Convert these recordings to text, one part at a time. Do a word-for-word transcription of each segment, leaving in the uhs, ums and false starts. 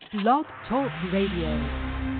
Blog Talk Radio.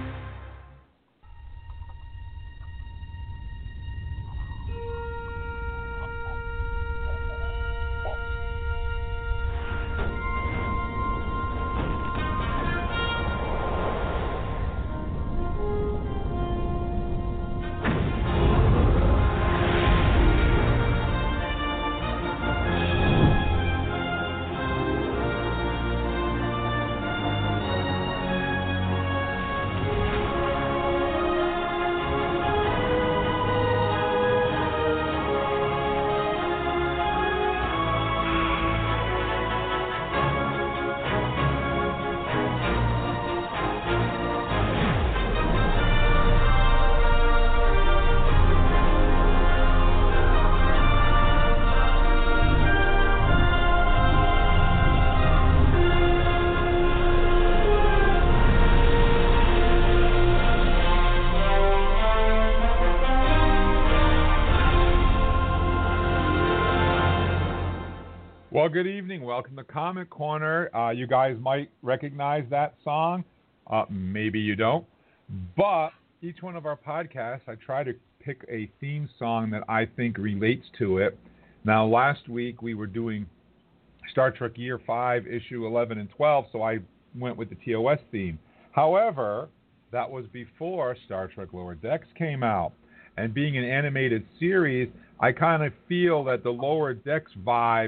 Well, good evening. Welcome to Comic Corner. Uh, you guys might recognize that song. Uh, maybe you don't. But each one of our podcasts, I try to pick a theme song that I think relates to it. Now, last week we were doing Star Trek Year five, Issue eleven and twelve, so I went with the T O S theme. However, that was before Star Trek Lower Decks came out. And being an animated series, I kind of feel that the Lower Decks vibe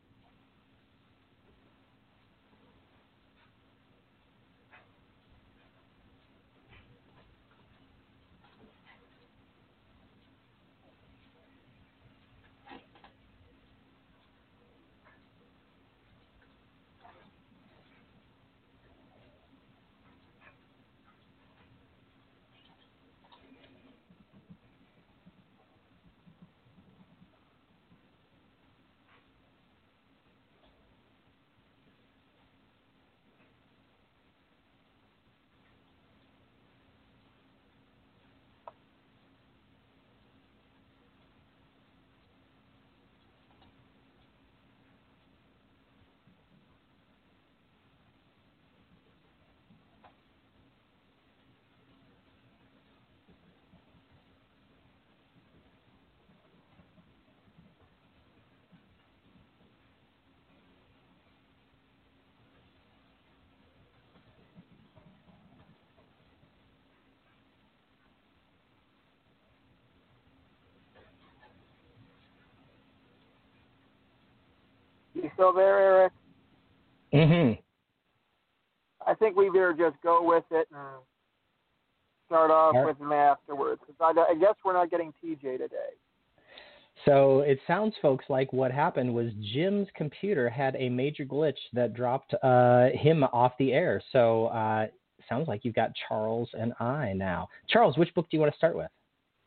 You still there, Eric? Mm-hmm. I think we better just go with it and start off Right. with them afterwards. Because I, I guess we're not getting T J today. So it sounds, folks, like what happened was Jim's computer had a major glitch that dropped uh, him off the air. So uh, sounds like you've got Charles and I now. Charles, which book do you want to start with?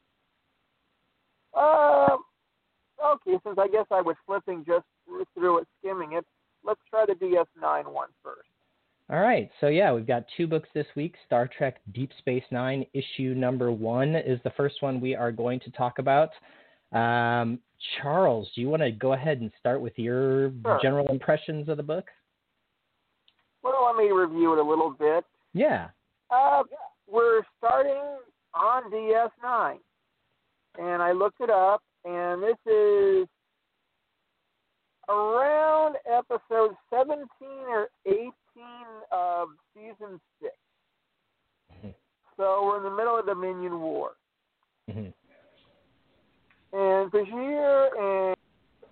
Uh, okay, since I guess I was flipping just through it, skimming it, let's try the D S nine one first. All right. So, yeah, we've got two books this week. Star Trek Deep Space Nine, issue number one is the first one we are going to talk about. Um, Charles, do you want to go ahead and start with your Sure. general impressions of the book? Well, let me review it a little bit. Yeah. Uh, we're starting on D S nine. And I looked it up, and this is around episode seventeen or eighteen of season six. Mm-hmm. So we're in the middle of the Dominion War. Mm-hmm. And Bashir and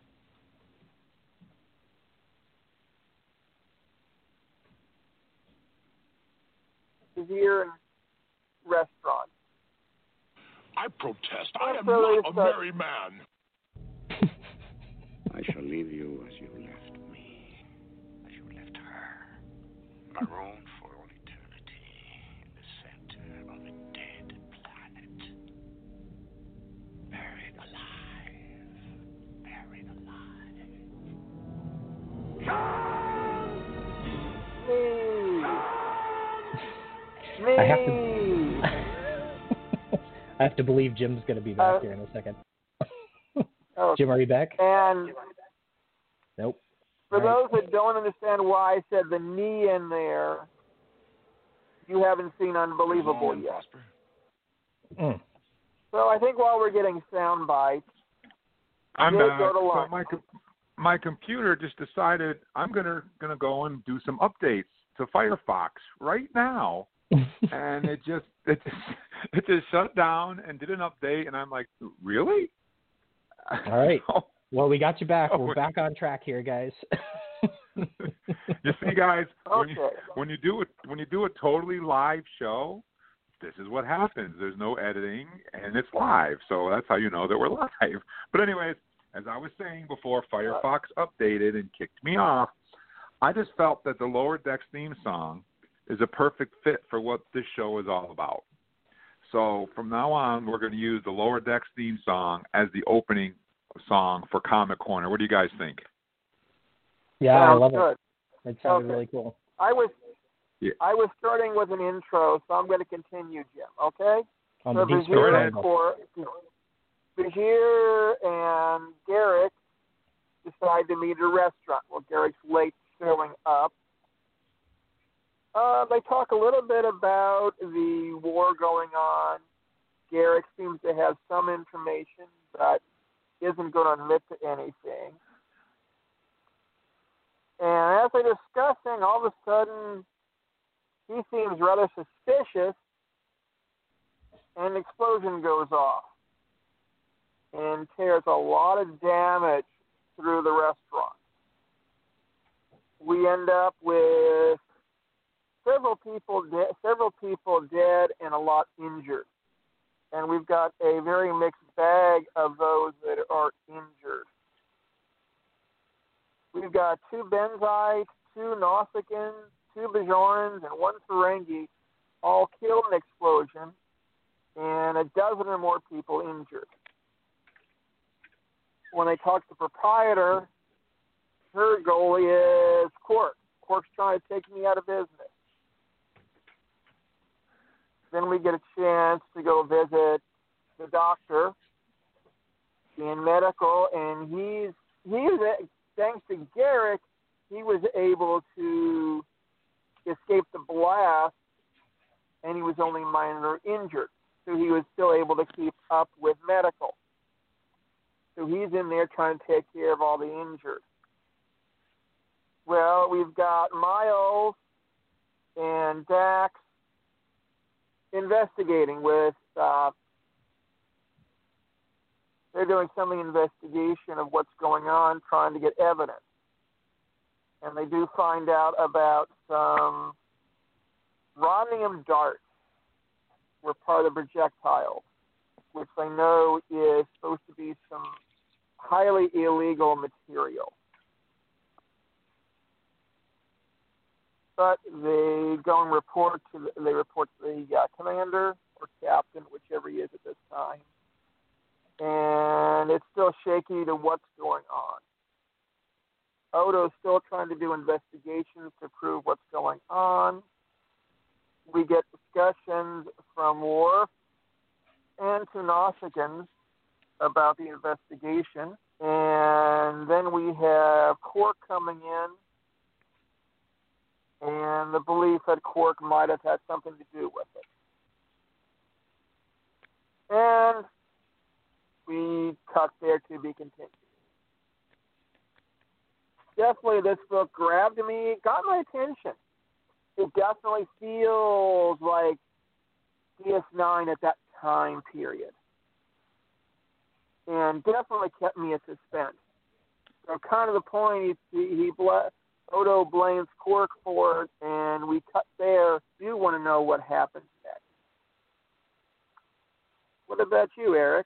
Bashir and restaurant. I protest. I am So not it's, a uh, merry man. I shall leave you as you left me, as you left her, marooned for all eternity in the center of a dead planet. Buried alive, buried alive. Me. Me. I have to. I have to believe Jim's going to be back Uh, here in a second. Oh, Jim, are you back? and Nope. for All right. those that don't understand why I said the knee in there, you haven't seen Unbelievable and yet. prosper. Mm. So I think while we're getting sound bites, I'm Did back. go to So lunch. my com- my computer just decided I'm gonna gonna go and do some updates to Firefox right now, and it just it just it just shut down and did an update, and I'm like, really? All right. Well, we got you back. Oh, We're back on track here, guys. You see, guys, when you Okay. when you do it when you do a totally live show, this is what happens. There's no editing, and it's live, so that's how you know that we're live. But anyways, as I was saying before, Firefox updated and kicked me off. I just felt that the Lower Decks theme song is a perfect fit for what this show is all about. So from now on, we're going to use the Lower Decks theme song as the opening song for Comic Corner. What do you guys think? Yeah, I Sounds love good. it. It sounded Okay. really cool. I was Yeah. I was starting with an intro, so I'm going to continue, Jim. Okay. On So the Deep Space Go ahead. Rumble. for Bajir and Garrick decide to meet at a restaurant. Well, Garrick's late showing up. Uh, they talk a little bit about the war going on. Garrick seems to have some information, but isn't going to admit to anything. And as they're discussing, all of a sudden, he seems rather suspicious, and an explosion goes off and tears a lot of damage through the restaurant. We end up with several people, de- several people dead and a lot injured, and we've got a very mixed bag of those that are injured. We've got two Benzites, two Nausicaans, two Bajorans, and one Ferengi all killed in an explosion, and a dozen or more people injured. When they talk to the proprietor, her goal is Quark. Quark's trying to take me out of business. Then we get a chance to go visit the doctor in medical, and he's he's thanks to Garrick, he was able to escape the blast, and he was only minor injured, so he was still able to keep up with medical. So he's in there trying to take care of all the injured. Well, we've got Miles and Dax investigating with, uh, they're doing some investigation of what's going on, trying to get evidence. And they do find out about some rhodium darts were part of the projectile, which they know is supposed to be some highly illegal material. But they go and report to the, they report to the uh, commander or captain, whichever he is at this time, and it's still shaky to what's going on. Odo's still trying to do investigations to prove what's going on. We get discussions from Worf and to Nausicaans about the investigation, and then we have Quark coming in, and the belief that Quark might have had something to do with it. And we cut there to be continued. Definitely this book grabbed me, got my attention. It definitely feels like D S nine at that time period. And definitely kept me in suspense. So kind of the point, he, he ble- Odo blames Quark for it, and we cut there. You want to know what happens next. What about you, Eric?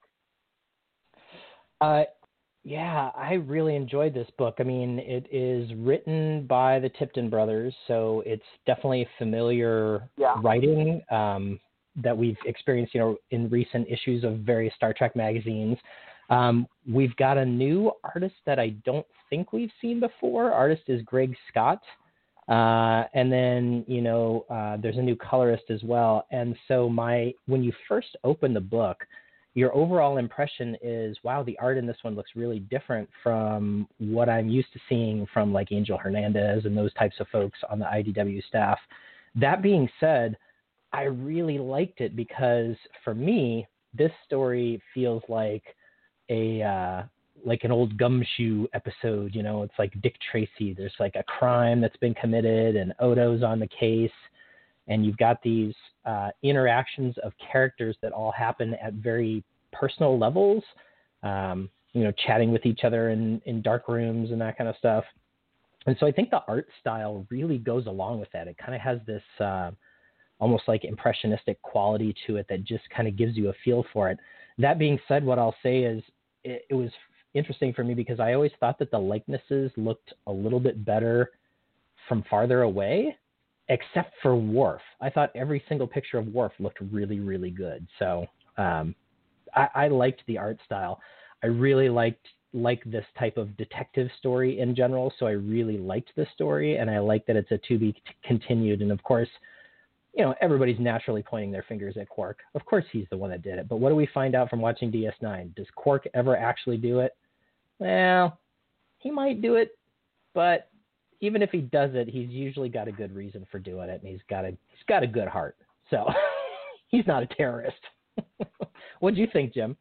Uh, yeah, I really enjoyed this book. I mean, it is written by the Tipton brothers, so it's definitely familiar Yeah. writing um, that we've experienced, you know, in recent issues of various Star Trek magazines. Um, we've got a new artist that I don't think we've seen before. Artist is Greg Scott. Uh, and then, you know, uh, there's a new colorist as well. And so my, when you first open the book, your overall impression is, wow, the art in this one looks really different from what I'm used to seeing from like Angel Hernandez and those types of folks on the I D W staff. That being said, I really liked it because for me, this story feels like a uh, like an old Gumshoe episode. You know, it's like Dick Tracy. There's like a crime that's been committed, and Odo's on the case, and you've got these uh, interactions of characters that all happen at very personal levels. Um, you know, chatting with each other in, in dark rooms and that kind of stuff. And so I think the art style really goes along with that. It kind of has this uh, almost like impressionistic quality to it that just kind of gives you a feel for it. That being said, what I'll say is it, it was interesting for me because I always thought that the likenesses looked a little bit better from farther away, except for Worf. I thought every single picture of Worf looked really, really good. So um, I, I liked the art style. I really liked like this type of detective story in general. So I really liked this story, and I like that it's a to be continued. And of course, you know, everybody's naturally pointing their fingers at Quark. Of course, he's the one that did it. But what do we find out from watching D S nine? Does Quark ever actually do it? Well, he might do it, but even if he does it, he's usually got a good reason for doing it, and he's got a he's got a good heart. So he's not a terrorist. What do you think, Jim?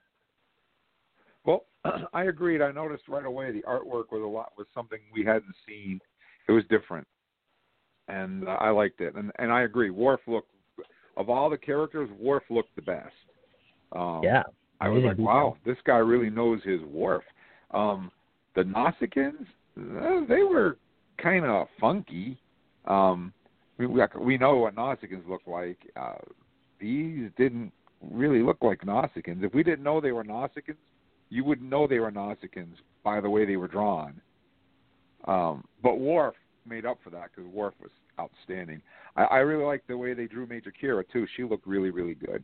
Well, I agreed. I noticed right away the artwork was a lot was something we hadn't seen. It was different, and uh, I liked it. And and I agree. Worf looked, of all the characters, Worf looked the best. Um, yeah, I was like, wow, this guy really knows his Worf. Um, the Nausicaans, uh, they were kind of funky. Um, we we know what Nausicaans look like. Uh, these didn't really look like Nausicaans. If we didn't know they were Nausicaans, you wouldn't know they were Nausicaans by the way they were drawn. Um, but Worf made up for that because Worf was outstanding. I, I really liked the way they drew Major Kira, too. She looked really, really good.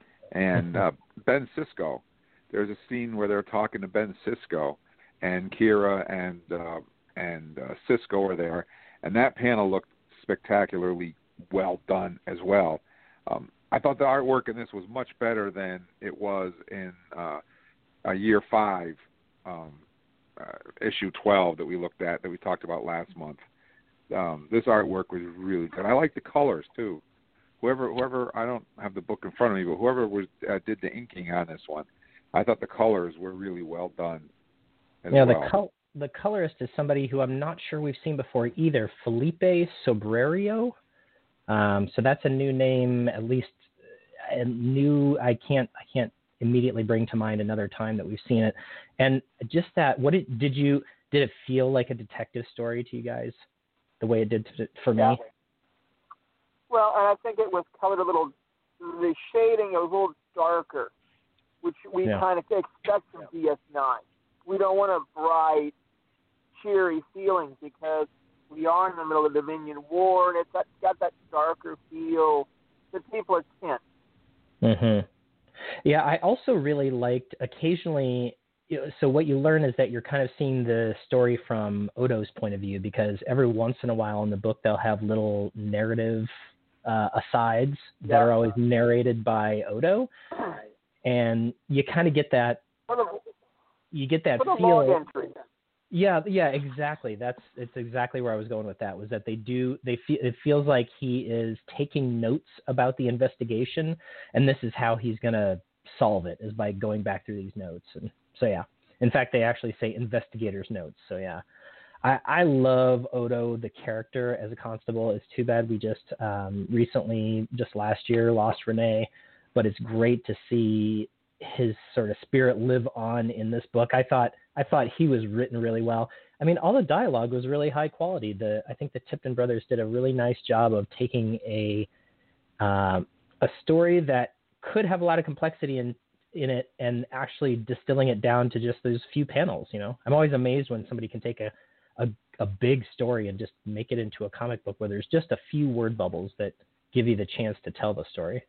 And uh, Ben Sisko, there's a scene where they're talking to Ben Sisko, and Kira and uh, and uh, Sisko are there, and that panel looked spectacularly well done as well. Um, I thought the artwork in this was much better than it was in uh, Uh, year five, um, uh, issue twelve that we looked at, that we talked about last month. Um, this artwork was really good. I like the colors too. Whoever, whoever, I don't have the book in front of me, but whoever was uh, did the inking on this one, I thought the colors were really well done. As yeah, well. the col- the colorist is somebody who I'm not sure we've seen before either. Felipe Sobrerio. Um, so that's a new name, at least a new. I can't. I can't. immediately bring to mind another time that we've seen it. And just that, what it, did you, did it feel like a detective story to you guys the way it did to, for me? Yeah. Well, and I think it was colored a little, the shading was a little darker, which we yeah. kind of expect from D S nine. We don't want a bright, cheery feeling because we are in the middle of the Dominion War, and it's got, got that darker feel that people are tense. Mm-hmm. Yeah, I also really liked occasionally, you know, so what you learn is that you're kind of seeing the story from Odo's point of view, because every once in a while in the book they'll have little narrative uh, asides that yeah. are always narrated by Odo, and you kind of get that, you get that feel. Yeah, yeah, exactly. That's it's exactly where I was going with that. Was that they do they feel it feels like he is taking notes about the investigation, and this is how he's gonna solve it, is by going back through these notes. And so yeah, in fact, they actually say investigators' notes. So yeah, I, I love Odo the character as a constable. It's too bad we just um, recently, just last year, lost Renee, but it's great to see his sort of spirit live on in this book. I thought I thought he was written really well. I mean, all the dialogue was really high quality. The I think the Tipton brothers did a really nice job of taking a uh, a story that could have a lot of complexity in in it and actually distilling it down to just those few panels. You know, I'm always amazed when somebody can take a a, a big story and just make it into a comic book where there's just a few word bubbles that give you the chance to tell the story.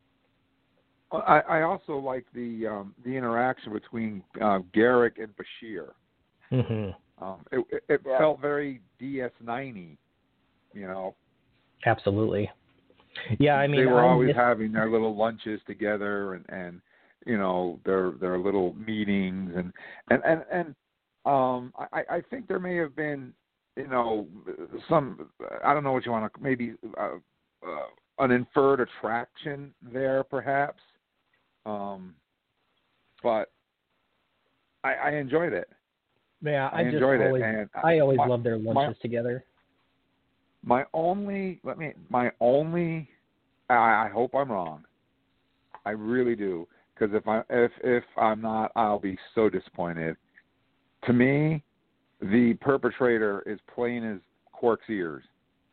I, I also like the um, the interaction between uh, Garak and Bashir. Mm-hmm. Um, it it, it yeah. felt very D S nine-y, you know. Absolutely. Yeah, I mean, they were I'm always just... having their little lunches together, and, and you know their their little meetings, and and and, and um, I, I think there may have been, you know, some, I don't know what you want to maybe uh, uh, an inferred attraction there, perhaps. Um, but I, I enjoyed it. Yeah, I, I just enjoyed always, it, and I always my, love their lunches my, together. My only, let me, my only, I, I hope I'm wrong. I really do, because if I, if if I'm not, I'll be so disappointed. To me, the perpetrator is plain as Quark's ears.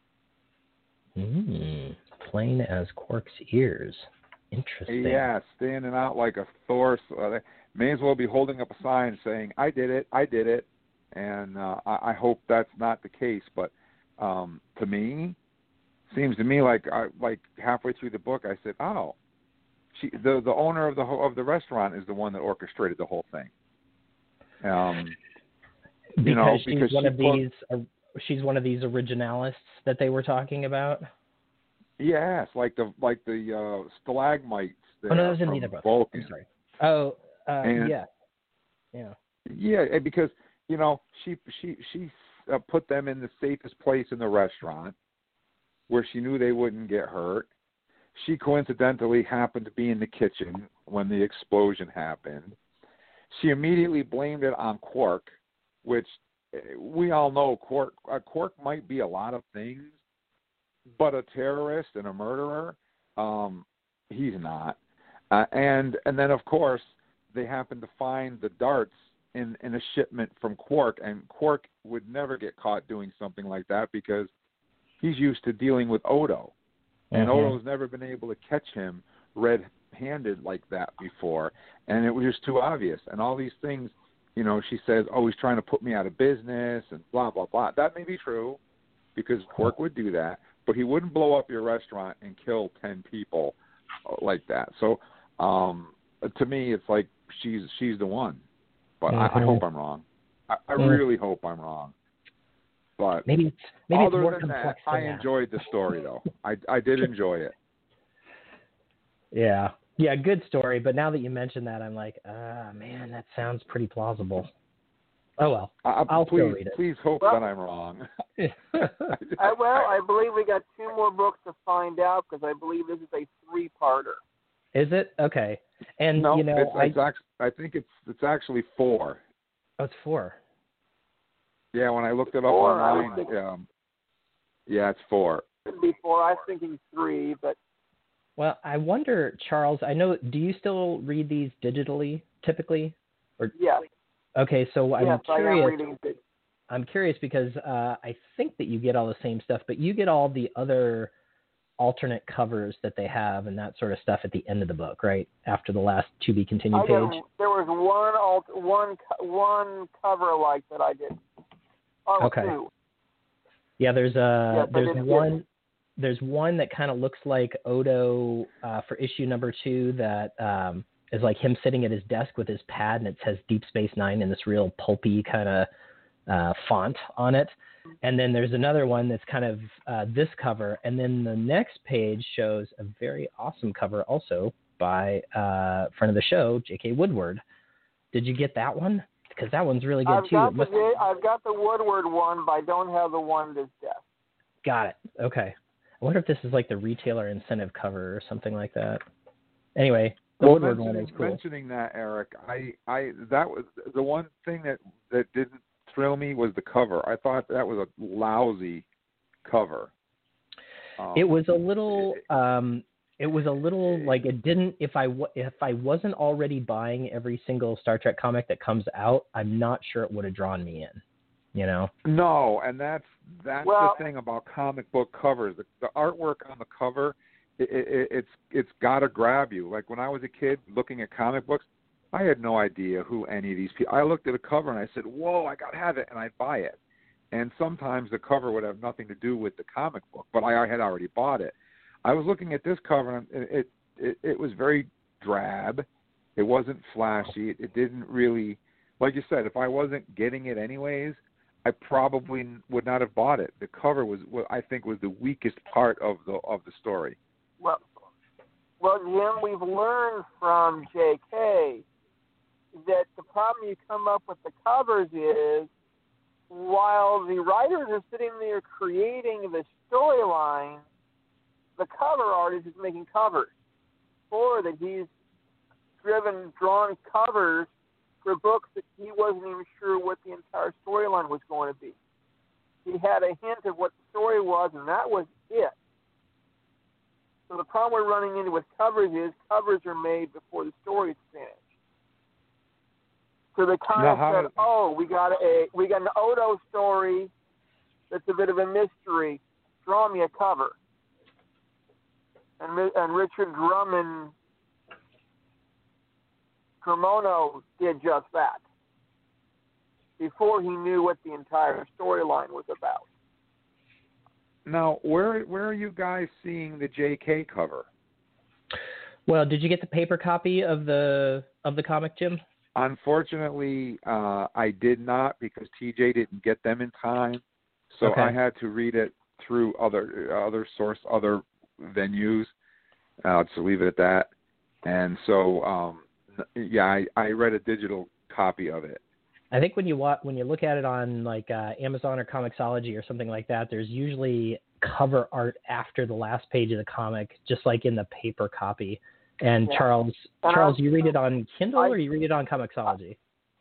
Mm, plain as Quark's ears. Interesting. Yeah, standing out like a Thor. Uh, may as well be holding up a sign saying, "I did it, I did it," and uh, I, I hope that's not the case. But um, to me, seems to me like I, like halfway through the book, I said, "Oh, she, the the owner of the of the restaurant is the one that orchestrated the whole thing." Um, because you know, she's because one she of put, these. Uh, she's one of these originalists that they were talking about. Yes, like the like the uh, stalagmites. There Oh no, that was in from neither book. Vulcan. I'm sorry. Oh, uh, And, yeah, yeah. Yeah, because you know she she she uh, put them in the safest place in the restaurant, where she knew they wouldn't get hurt. She coincidentally happened to be in the kitchen when the explosion happened. She immediately blamed it on Quark, which we all know Quark uh, Quark might be a lot of things, but a terrorist and a murderer, um, he's not. Uh, and and then of course they happen to find the darts in, in a shipment from Quark, and Quark would never get caught doing something like that because he's used to dealing with Odo, and Mm-hmm. Odo's never been able to catch him red-handed like that before, and it was just too obvious. And all these things, you know, she says, "Oh, he's trying to put me out of business," and blah blah blah. That may be true, because Quark would do that, but he wouldn't blow up your restaurant and kill ten people like that. So, um, to me, it's like she's she's the one. But mm-hmm. I, I hope I'm wrong. I, I mm. really hope I'm wrong. But maybe it's maybe other it's more than that, complex I than that. enjoyed the story though. I I did enjoy it. Yeah, yeah, good story. But now that you mention that, I'm like, ah, man, that sounds pretty plausible. Oh well, Uh, I'll please, still read it. Please hope Well, that I'm wrong. I, well, I believe we got two more books to find out because I believe this is a three-parter. Is it? Okay. And no, you know, it's, I, it's actually, I think it's it's actually four. oh, it's four. Yeah, when I looked it up Four, I was online, thinking- um, yeah, it's four. Could be four. I was thinking three, but Well, I wonder, Charles. I know. Do you still read these digitally typically? Or yes, okay, so I'm yes, I am curious. reading it. I'm curious because uh, I think that you get all the same stuff, but you get all the other alternate covers that they have and that sort of stuff at the end of the book, right? After the last to be continued I page. got, there was one alt, one co- one cover like that I did. Oh, Okay. two. Yeah, there's a Yes, I there's did one get- there's one that kind of looks like Odo uh, for issue number two that um, is like him sitting at his desk with his pad and it says Deep Space Nine in this real pulpy kind of uh, font on it. And then there's another one that's kind of uh, this cover, and then the next page shows a very awesome cover also by uh, friend of the show, J K Woodward. Did you get that one? Because that one's really good I've too. got It must- the I've got the Woodward one, but I don't have the one that's death. Got it. Okay. I wonder if this is like the retailer incentive cover or something like that. Anyway, the Well, Woodward one mentioning, is cool. mentioning that, Eric, I, I that was the one thing that, that didn't thrill me was the cover. I thought that was a lousy cover. Um, It was a little. Um, it was a little like it didn't. If I w- if I wasn't already buying every single Star Trek comic that comes out, I'm not sure it would have drawn me in. You know. No, and that's that's Well- the thing about comic book covers. The, the artwork on the cover, it, it, it's it's got to grab you. Like when I was a kid looking at comic books, I had no idea who any of these people. I looked at a cover and I said, "Whoa, I got to have it," and I'd buy it. And sometimes the cover would have nothing to do with the comic book, but I, I had already bought it. I was looking at this cover and it it, it was very drab. It wasn't flashy. It, it didn't really, like you said, if I wasn't getting it anyways, I probably would not have bought it. The cover was what I think was the weakest part of the of the story. Well, well, Jim, we've learned from J K that the problem you come up with the covers is while the writers are sitting there creating the storyline, the cover artist is making covers for that. He's driven, drawn covers for books that he wasn't even sure what the entire storyline was going to be. He had a hint of what the story was, and that was it. So the problem we're running into with covers is covers are made before the story is finished. So they kind now, of how said, did... "Oh, we got a we got an Odo story that's a bit of a mystery. Draw me a cover." And and Richard Drummond Tremono did just that before he knew what the entire storyline was about. Now, where where are you guys seeing the J K cover? Well, did you get the paper copy of the of the comic, Jim? Unfortunately, uh, I did not because T J didn't get them in time, so Okay. I had to read it through other other source, other venues. I'll just leave it at that. And so, um, yeah, I, I read a digital copy of it. I think when you wa- when you look at it on like uh, Amazon or Comixology or something like that, there's usually cover art after the last page of the comic, just like in the paper copy. And Yeah. Charles, And Charles, I- you read it on Kindle I- or you read it on Comixology?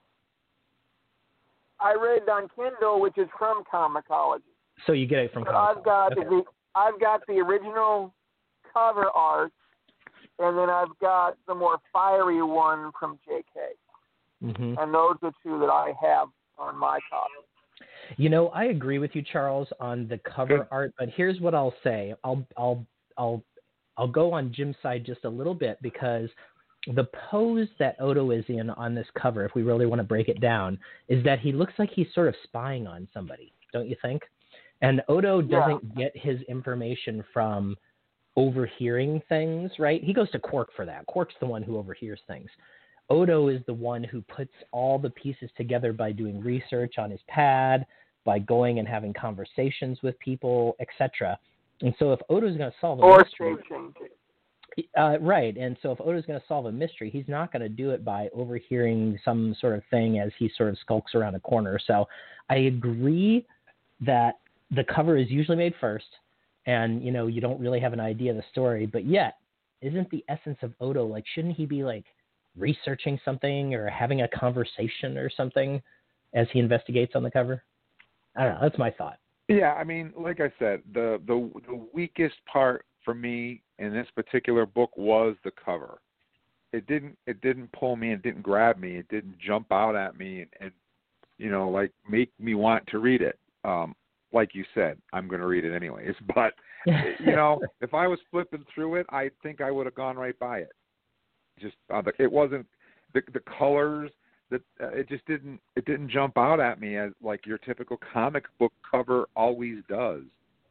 I read it on Kindle, which is from Comixology. So you get it from But Comixology. I've got Okay. the I've got the original cover art, and then I've got the more fiery one from J K. Mm-hmm. And those are the two that I have on my copy. You know, I agree with you, Charles, on the cover Good. art, but here's what I'll say. I'll I'll I'll I'll go on Jim's side just a little bit because the pose that Odo is in on this cover, if we really want to break it down, is that he looks like he's sort of spying on somebody, don't you think? And Odo doesn't Yeah. get his information from overhearing things, right? He goes to Quark for that. Quark's the one who overhears things. Odo is the one who puts all the pieces together by doing research on his pad, by going and having conversations with people, et cetera. And so if Odo's going to solve a Or mystery, shape changing. uh, right, and so if Odo's going to solve a mystery, he's not going to do it by overhearing some sort of thing as he sort of skulks around a corner. So I agree that the cover is usually made first, and you know you don't really have an idea of the story, but yet isn't the essence of Odo like? Shouldn't he be like researching something or having a conversation or something as he investigates on the cover? I don't know. That's my thought. Yeah, I mean, like I said, the, the the weakest part for me in this particular book was the cover. It didn't it didn't pull me, it didn't grab me, it didn't jump out at me and, and you know, like make me want to read it. Um, like you said, I'm going to read it anyways. But you know, if I was flipping through it, I think I would have gone right by it. Just uh, it wasn't the the colors. That uh, it just didn't it didn't jump out at me as like your typical comic book cover always does.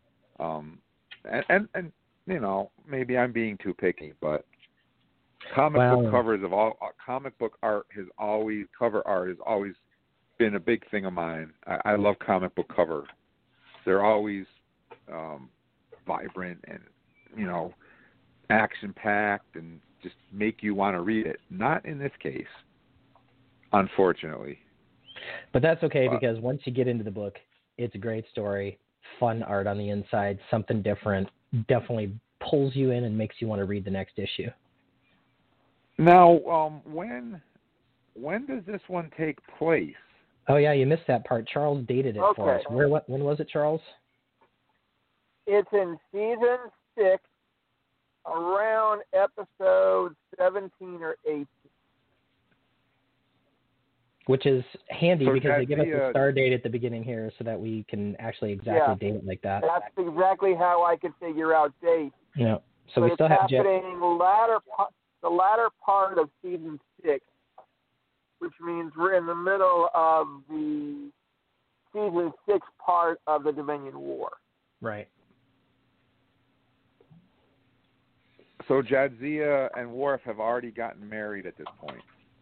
Um, and, and and you know maybe I'm being too picky, but comic Wow. book covers of all uh, comic book art has always cover art has always been a big thing of mine. I, I love comic book cover. They're always um, vibrant and you know action packed and just make you want to read it. Not in this case. Unfortunately. But that's okay But- because once you get into the book, it's a great story, fun art on the inside, something different, definitely pulls you in and makes you want to read the next issue. Now, um, when when does this one take place? Oh, yeah, you missed that part. Charles dated it for Okay. us. Where? What? When was it, Charles? It's in season six, around episode seventeen or eighteen. Which is handy So because they that's give us the, a uh, star date at the beginning here so that we can actually exactly Yeah. date it like that. That's exactly how I could figure out dates. Yeah. So but we it's still have Jeff. happening latter pa- the latter part of season six, which means we're in the middle of the season six part of the Dominion War. Right. So Jadzia and Worf have already gotten married at this point.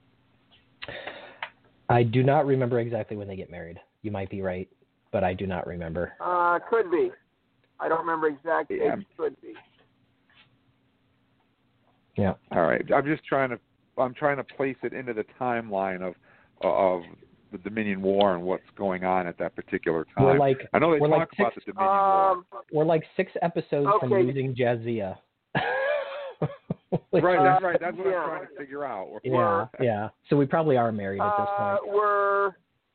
I do not remember exactly when they get married. You might be right, but I do not remember. Uh, could be. I don't remember exact dates. Yeah. Could be. Yeah. All right. I'm just trying to I'm trying to place it into the timeline of of the Dominion War and what's going on at that particular time. We're like, I know they we're talk like about six, the Dominion Um, War. we're like six episodes from Okay. losing Jadzia. Right, Uh, that's right. That's what yeah. I'm trying to figure out. Yeah, yeah. So we probably are married at this uh, point. we're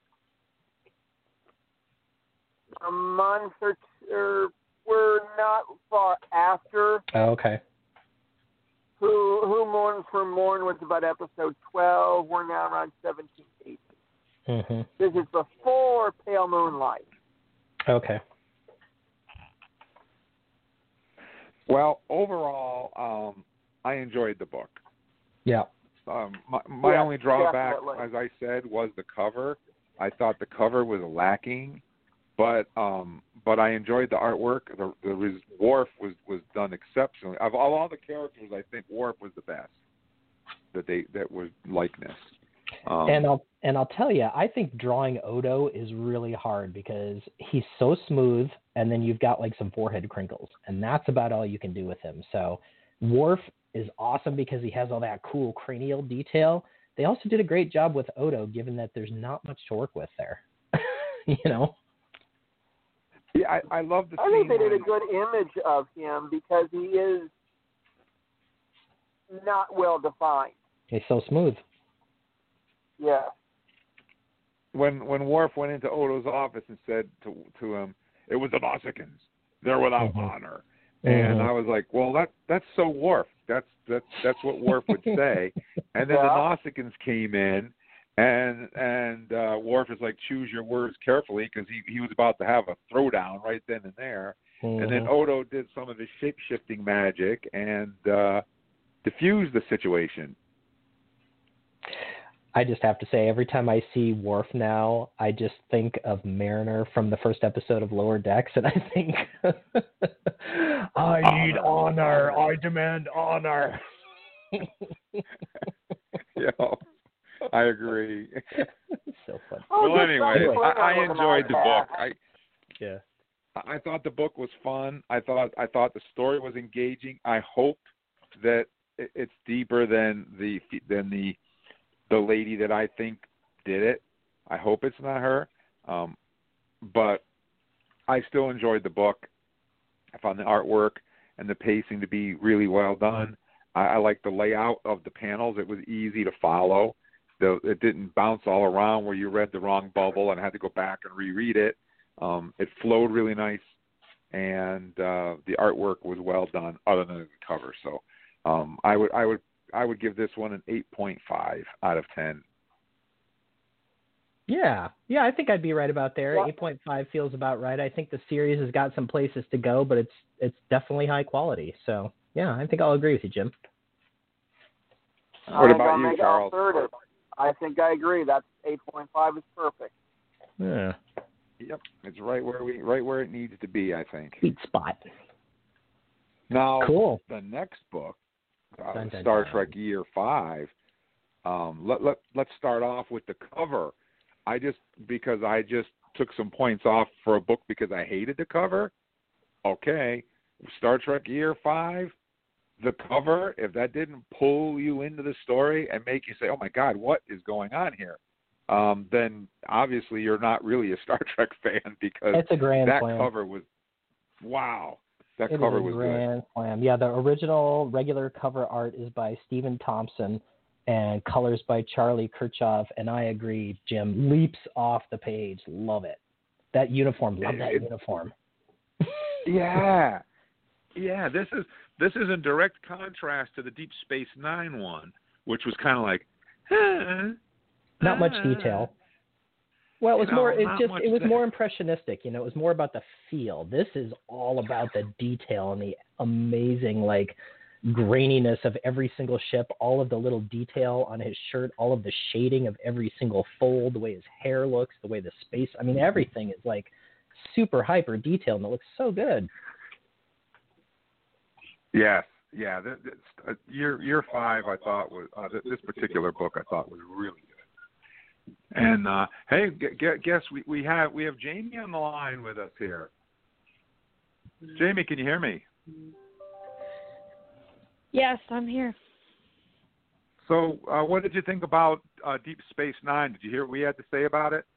a month or, two, or we're not far after. Oh, okay. Who Who Mourns for Mourn was about episode twelve. We're now around seventeen, eighteen. Mhm. This is before Pale Moonlight. Okay. Well, overall, um, I enjoyed the book. Yeah. Um, my my Yeah, only drawback, definitely. as I said, was the cover. I thought the cover was lacking, but um, but I enjoyed the artwork. The the res- Worf was, was done exceptionally. Of all, all the characters, I think Worf was the best. That they that was likeness. Um, And I'll and I'll tell you, I think drawing Odo is really hard because he's so smooth, and then you've got like some forehead crinkles, and that's about all you can do with him. So Worf is awesome because he has all that cool cranial detail. They also did a great job with Odo, given that there's not much to work with there. you know. yeah, I, I love the. I think they scene did a when- good image of him because he is not well defined. He's so smooth. Yeah. when when Worf went into Odo's office and said to to him, "It was the Nausicaans. They're without Mhm. honor." And Mhm. I was like, "Well, that that's so Worf. That's that's that's what Worf would say." And then Yeah. the Nausicaans came in, and and uh, Worf is like, "Choose your words carefully," because he he was about to have a throwdown right then and there. And then Mhm. Odo did some of his shape shifting magic and uh, diffused the situation. I just have to say, every time I see Worf now, I just think of Mariner from the first episode of Lower Decks, and I think, I need honor. I demand honor. Yeah, I agree. So fun. Oh, Well, just anyway, like I, I Klingon enjoyed the book. with an I Yeah. I thought the book was fun. I thought I thought the story was engaging. I hope that it- it's deeper than the than the the lady that I think did it. I hope it's not her. Um, but I still enjoyed the book. I found the artwork and the pacing to be really well done. I, I like the layout of the panels. It was easy to follow. The, it didn't bounce all around where you read the wrong bubble and had to go back and reread it. Um, it flowed really nice, and uh, the artwork was well done, other than the cover. So um, I would I would I would give this one an eight point five out of ten. Yeah. Yeah, I think I'd be right about there. Yeah. eight point five feels about right. I think the series has got some places to go, but it's it's definitely high quality. So, yeah, I think I'll agree with you, Jim. I What think about I'll you, make it Charles? all third. I think I agree. That's eight point five is perfect. Yeah. Yep, it's right where we right where it needs to be, I think. Sweet spot. Now, Cool. the next book, uh, Dun, dun, Star dun. Trek Year Five. Um, let let let's start off with the cover. I just because I just took some points off for a book because I hated the cover. Okay, Star Trek Year Five. The cover, if that didn't pull you into the story and make you say, "Oh my God, what is going on here?" Um, then obviously you're not really a Star Trek fan because It's a grand that slam. cover was wow. That It cover is a was good. grand slam. Yeah, the original regular cover art is by Stephen Thompson and colors by Charlie Kirchhoff. And I agree, Jim, leaps off the page. Love it. That uniform, love that It- uniform. Yeah, yeah. This is this is in direct contrast to the Deep Space Nine one, which was kind of like, huh, Not much uh, detail. Well, it was You know, more. It not just. much It was there. more impressionistic. You know, it was more about the feel. This is all about the detail and the amazing, like, graininess of every single ship. All of the little detail on his shirt. All of the shading of every single fold. The way his hair looks. The way the space. I mean, everything is like super hyper detailed, and it looks so good. Yes, yeah. This, this, uh, year year five, I thought was uh, th- this particular book. I thought was really good. And uh, hey, g- g- guess we, we have we have Jamie on the line with us here. Jamie, can you hear me? Yes, I'm here. So, uh, what did you think about uh, Deep Space Nine? Did you hear what we had to say about it?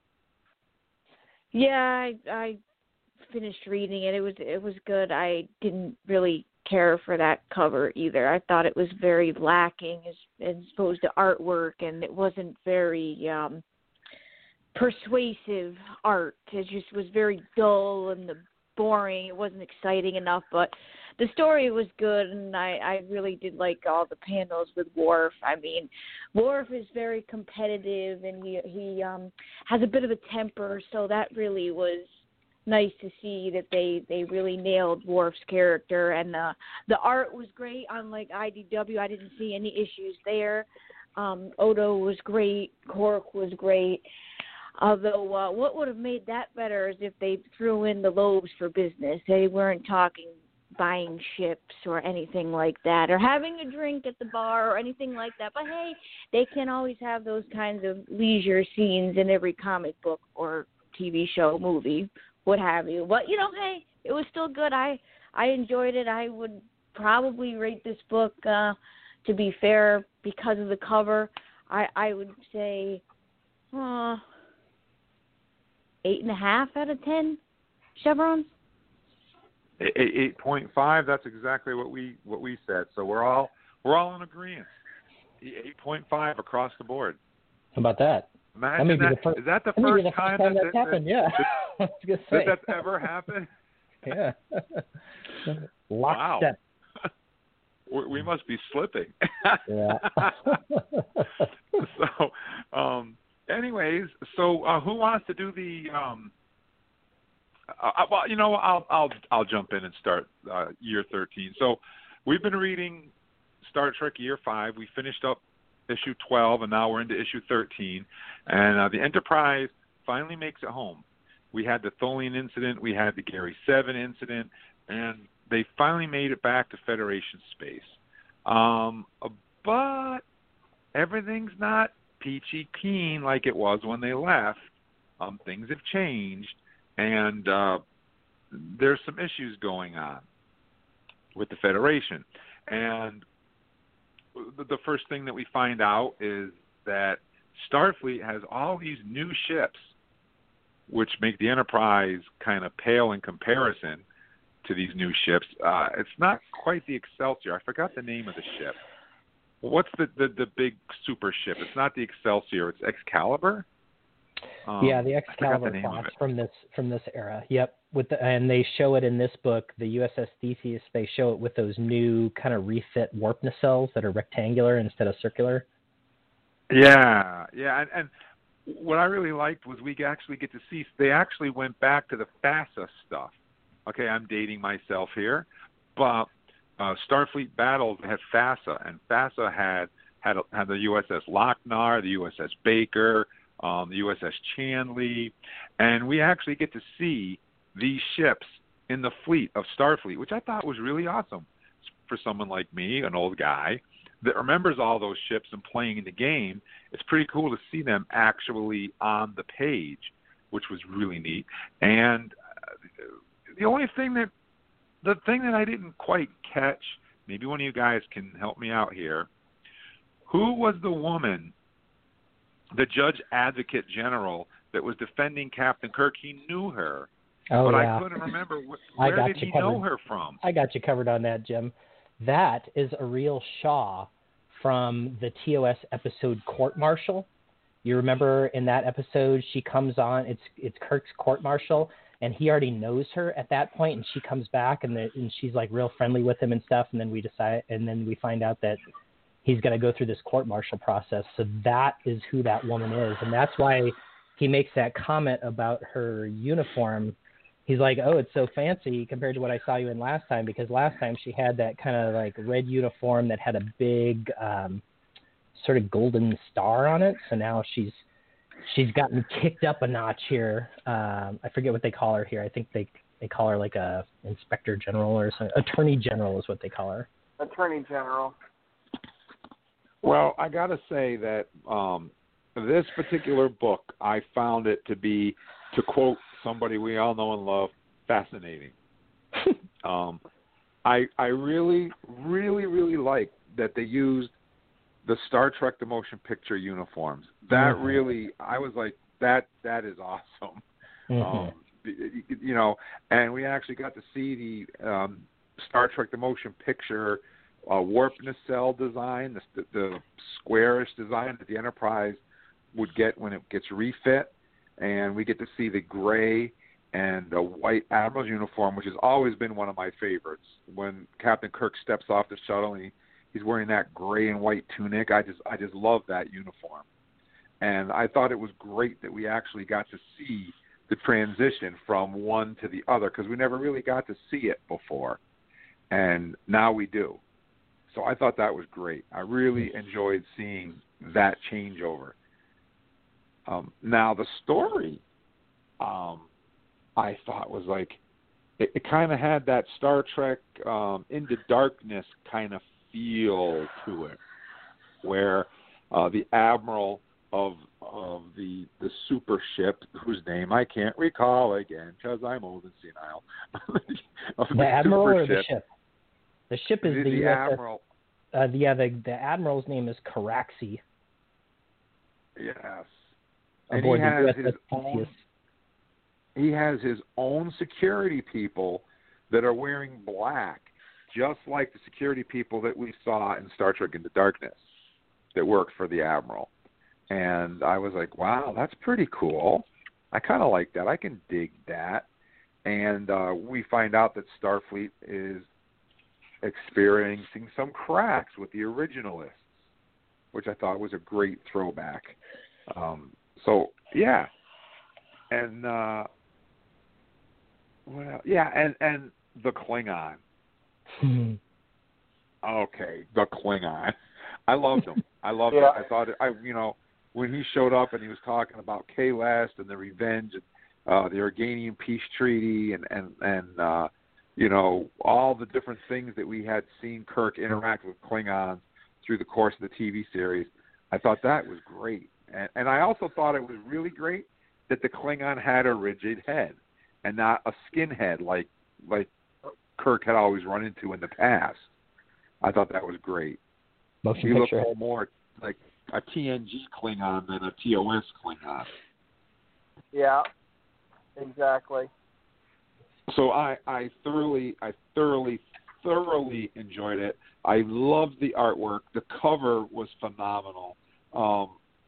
Yeah, I, I finished reading it. It was it was good. I didn't really care for that cover either. I thought it was very lacking as, as opposed to artwork, and it wasn't very um, persuasive art. It just was very dull and the boring. It wasn't exciting enough, but the story was good, and I, I really did like all the panels with Worf. I mean, Worf is very competitive, and he he um, has a bit of a temper, so that really was nice to see that they, they really nailed Worf's character, and uh, the art was great. Unlike I D W, I didn't see any issues there. Um, Odo was great. Quark was great. Although uh, what would have made that better is if they threw in the Lobes for business. They weren't talking buying ships or anything like that, or having a drink at the bar or anything like that. But hey, they can always have those kinds of leisure scenes in every comic book or T V show, movie, what have you. But, you know, hey, it was still good. I, I enjoyed it. I would probably rate this book, uh, to be fair, because of the cover, I, I would say uh, eight and a half out of ten chevrons. Eight point five. That's exactly what we what we said. So we're all we're all in agreement. Eight point five across the board. How about that? Imagine that, that. first, is that the that first the time, time that, that's that happened? That, yeah. that, that, that that's ever happened? Yeah. Wow. Lockstep. we, we must be slipping. Yeah. so, um, anyways, so uh, who wants to do the? Um, uh, well, you know, I'll I'll I'll jump in and start uh, year thirteen. So, we've been reading Star Trek Year Five. We finished up issue twelve, and now we're into issue thirteen. And uh, the Enterprise finally makes it home. We had the Tholian incident, we had the Gary Seven incident, and they finally made it back to Federation space. Um, but everything's not peachy keen like it was when they left. Um, things have changed, and uh, there's some issues going on with the Federation. And the first thing that we find out is that Starfleet has all these new ships, which make the Enterprise kind of pale in comparison to these new ships. Uh, it's not quite the Excelsior. I forgot the name of the ship. What's the, the, the big super ship? It's not the Excelsior. It's Excalibur? Um, yeah, the Excalibur the class from this from this era. Yep, with the, and they show it in this book, the U S S Theseus. They show it with those new kind of refit warp nacelles that are rectangular instead of circular. Yeah, yeah, and, and what I really liked was we actually get to see. They actually went back to the FASA stuff. Okay, I'm dating myself here, but uh, Starfleet battles had FASA, and FASA had had had the U S S Lochnar, the U S S Baker, um, the U S S Chanley, and we actually get to see these ships in the fleet of Starfleet, which I thought was really awesome for someone like me, an old guy that remembers all those ships and playing in the game. It's pretty cool to see them actually on the page, which was really neat. And uh, the only thing that the thing that I didn't quite catch, maybe one of you guys can help me out here. Who was the woman, the Judge Advocate General, that was defending Captain Kirk? He knew her, oh, but yeah. I couldn't remember wh- I where got did you he covered. know her from. I got you covered on that, Jim. That is Ariel Shaw from the T O S episode Court Martial. You remember in that episode, she comes on, it's it's Kirk's court martial, and he already knows her at that point, and she comes back, and, the, and she's like real friendly with him and stuff, and then we decide, and then we find out that he's going to go through this court martial process. So that is who that woman is, and that's why he makes that comment about her uniform. He's like, oh, it's so fancy compared to what I saw you in last time, because last time she had that kind of like red uniform that had a big um, sort of golden star on it. So now she's she's gotten kicked up a notch here. Um, I forget what they call her here. I think they they call her like a inspector general or something. Attorney general is what they call her. Attorney General. Well, I got to say that um, this particular book, I found it to be, to quote somebody we all know and love, fascinating. um, I I really, really, really like that they used the Star Trek the Motion Picture uniforms. That mm-hmm. really, I was like, that that is awesome. Mm-hmm. Um, you know, and we actually got to see the um, Star Trek the Motion Picture uh, warp nacelle design, the, the squarish design that the Enterprise would get when it gets refit, and we get to see the gray and the white Admiral's uniform, which has always been one of my favorites. When Captain Kirk steps off the shuttle and he, he's wearing that gray and white tunic, I just I just love that uniform. And I thought it was great that we actually got to see the transition from one to the other, because we never really got to see it before, and now we do. So I thought that was great. I really enjoyed seeing that changeover. Um, now the story, um, I thought was like, it, it kind of had that Star Trek um, Into Darkness kind of feel to it, where uh, the Admiral of of the the super ship, whose name I can't recall again because I'm old and senile. of the, the Admiral super or ship. the ship? The ship is the, the, the U S S, Admiral. Uh, the, yeah, the the Admiral's name is Caraxi. Yes. Aboard And he the has U S S his Theseus. own. He has his own security people that are wearing black, just like the security people that we saw in Star Trek Into Darkness that worked for the Admiral. And I was like, wow, that's pretty cool. I kind of like that. I can dig that. And uh, we find out that Starfleet is experiencing some cracks with the originalists, which I thought was a great throwback. Um, so, yeah. And, uh, well, yeah, and, and the Klingon. Okay, the Klingon. I loved him. I loved yeah. it. I thought, it, I you know, when he showed up and he was talking about Kahlest and the revenge and uh, the Organian peace treaty and and and uh, you know, all the different things that we had seen Kirk interact with Klingons through the course of the T V series, I thought that was great. And, and I also thought it was really great that the Klingon had a rigid head and not a skinhead like like Kirk had always run into in the past. I thought that was great. Motion he picture looked head. more like a T N G Klingon than a T O S Klingon. Yeah, exactly. So I, I thoroughly, I thoroughly, thoroughly enjoyed it. I loved the artwork. The cover was phenomenal. Um,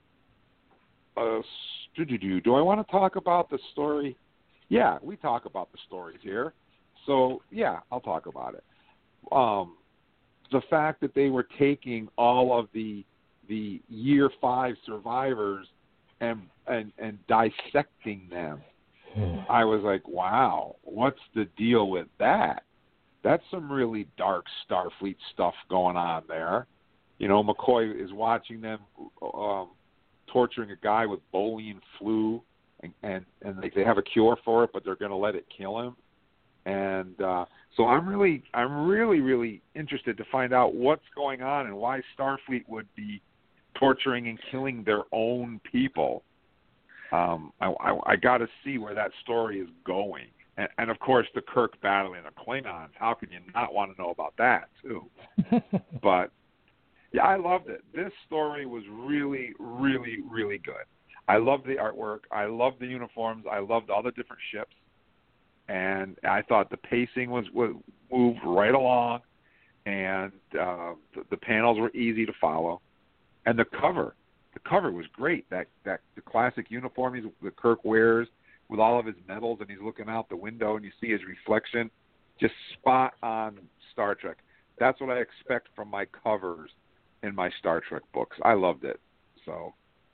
uh, do I want to talk about the story? Yeah, we talk about the stories here. So yeah, I'll talk about it. Um, the fact that they were taking all of the the year five survivors and and, and dissecting them. I was like, wow, what's the deal with that? That's some really dark Starfleet stuff going on there. You know, McCoy is watching them um, torturing a guy with Bolian flu, and, and, and they, they have a cure for it, but they're going to let it kill him. And uh, so I'm really, I'm really, really interested to find out what's going on and why Starfleet would be torturing and killing their own people. Um, I, I, I got to see where that story is going. And, and, of course, the Kirk battling the Klingons. How could you not want to know about that, too? But, yeah, I loved it. This story was really, really, really good. I loved the artwork. I loved the uniforms. I loved all the different ships. And I thought the pacing was, was moved right along. And uh, the, the panels were easy to follow. And the cover. The cover was great. That that the classic uniform he's, that Kirk wears with all of his medals, and he's looking out the window and you see his reflection, just spot on Star Trek. That's what I expect from my covers in my Star Trek books. I loved it. So,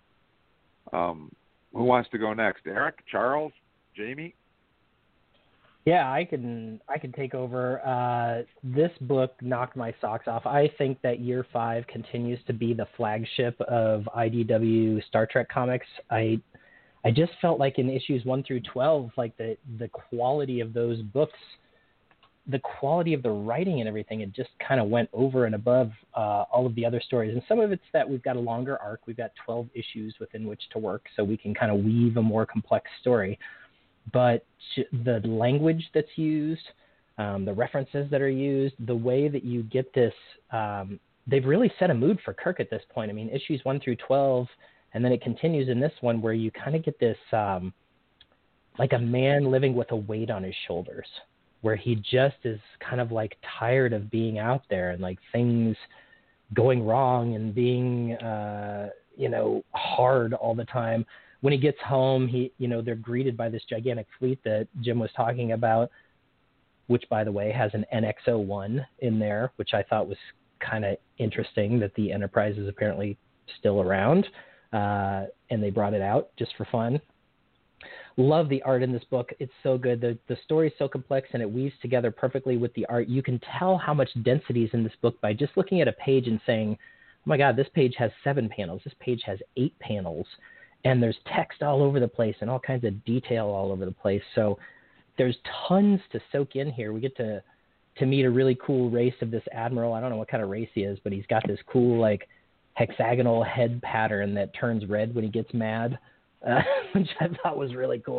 um, who wants to go next? Eric, Charles, Jamie? Yeah, I can I can take over. Uh, this book knocked my socks off. I think that Year Five continues to be the flagship of I D W Star Trek comics. I I just felt like in issues one through twelve, like the the quality of those books, the quality of the writing and everything, it just kind of went over and above uh, all of the other stories. And some of it's that we've got a longer arc. We've got twelve issues within which to work, so we can kind of weave a more complex story. But the language that's used, um, the references that are used, the way that you get this um, they've really set a mood for Kirk at this point. I mean, issues one through twelve, and then it continues in this one where you kind of get this, um, like a man living with a weight on his shoulders, where he just is kind of like tired of being out there and like things going wrong and being, uh, you know, hard all the time. When he gets home, he, you know, they're greeted by this gigantic fleet that Jim was talking about, which, by the way, has an N X oh one in there, which I thought was kind of interesting that the Enterprise is apparently still around, uh, and they brought it out just for fun. Love the art in this book. It's so good. The the story is so complex, and it weaves together perfectly with the art. You can tell how much density is in this book by just looking at a page and saying, oh my God, this page has seven panels. This page has eight panels. And there's text all over the place and all kinds of detail all over the place. So there's tons to soak in here. We get to to meet a really cool race of this admiral. I don't know what kind of race he is, but he's got this cool like hexagonal head pattern that turns red when he gets mad, uh, which I thought was really cool.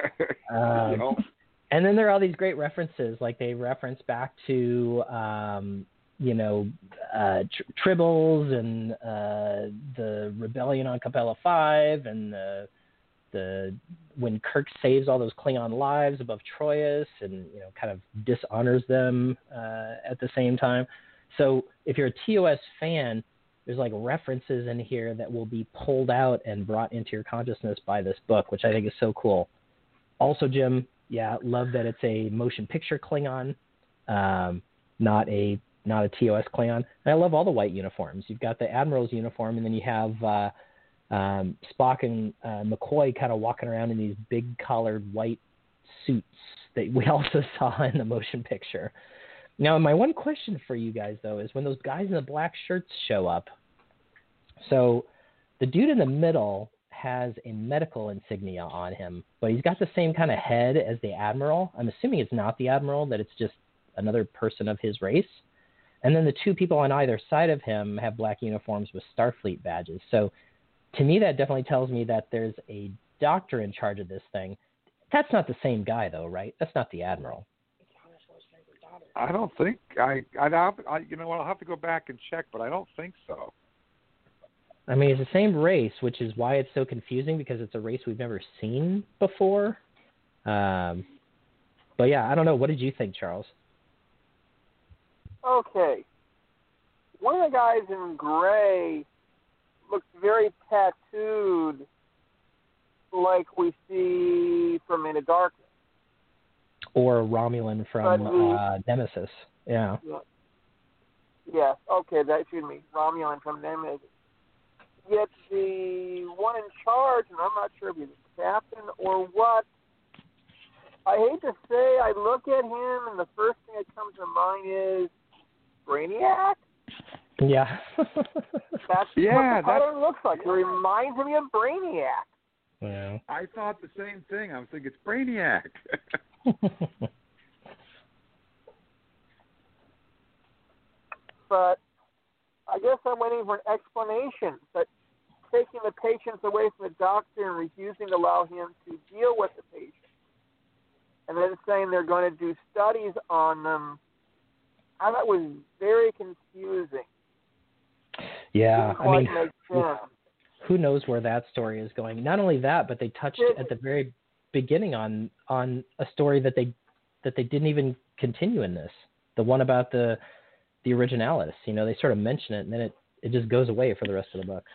Um, you know? And then there are all these great references, like they reference back to, um, you know, uh, tr- Tribbles and uh, the rebellion on Capella five and the, the when Kirk saves all those Klingon lives above Troyes and, you know, kind of dishonors them uh, at the same time. So if you're a T O S fan, there's like references in here that will be pulled out and brought into your consciousness by this book, which I think is so cool. Also, Jim, yeah, love that it's a motion picture Klingon, um, not a not a T O S Klingon. And I love all the white uniforms. You've got the Admiral's uniform, and then you have uh, um, Spock and uh, McCoy kind of walking around in these big collared white suits that we also saw in the motion picture. Now, my one question for you guys, though, is when those guys in the black shirts show up, so the dude in the middle has a medical insignia on him, but he's got the same kind of head as the Admiral. I'm assuming it's not the Admiral, that it's just another person of his race. And then the two people on either side of him have black uniforms with Starfleet badges. So to me, that definitely tells me that there's a doctor in charge of this thing. That's not the same guy, though, right? That's not the Admiral. I don't think I. I'd have, I. You know what? I'll have to go back and check, but I don't think so. I mean, it's the same race, which is why it's so confusing because it's a race we've never seen before. Um, but yeah, I don't know. What did you think, Charles? Okay. One of the guys in gray looks very tattooed, like we see from Into Darkness. Or Romulan from he, uh, Nemesis. Yeah. yeah. Yes. Okay. That excuse me. Romulan from Nemesis. Yet the one in charge, and I'm not sure if he's a captain or what. I hate to say, I look at him, and the first thing that comes to mind is Brainiac. Yeah. That's yeah, what the pattern looks like. It reminds me of Brainiac. Yeah. I thought the same thing. I was thinking it's Brainiac. But I guess I'm waiting for an explanation. But taking the patients away from the doctor and refusing to allow him to deal with the patient, and then saying they're going to do studies on them, I thought was very confusing. Yeah, Didn't I quite mean, make sense. Who knows where that story is going? Not only that, but they touched Did, at the very beginning on on a story that they that they didn't even continue in this. The one about the the originalis. You know, they sort of mention it, and then it, it just goes away for the rest of the book.